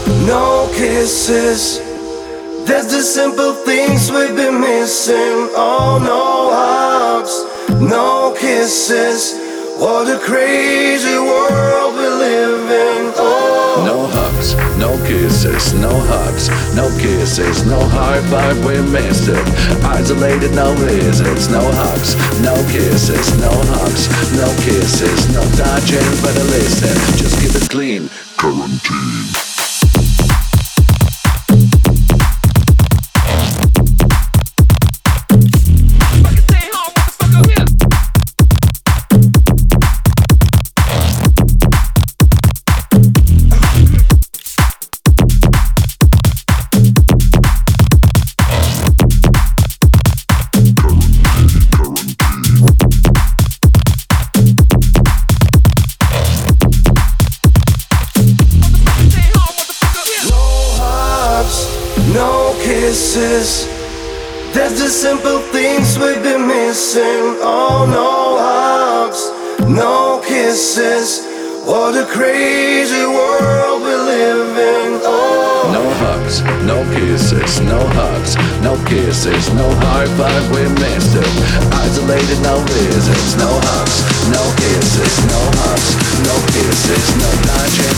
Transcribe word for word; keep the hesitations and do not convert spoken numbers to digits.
no kisses. That's the simple things we've been missing. Oh, no hugs, no kisses. What a crazy world we live in. Oh, no hugs, no kisses, no hugs, no kisses, no high five, we missed it. Isolated, no visits, no hugs, no kisses, no hugs, no kisses, no touching, better listen, just keep it clean. Quarantine. no kisses. That's the simple things we've been missing. Oh, no hugs, no kisses. What a crazy world we live in. Oh, no hugs, no kisses, no hugs, no kisses, no high five, we missed it. Isolated, no visits, no hugs, no kisses, no hugs, no kisses, no touching.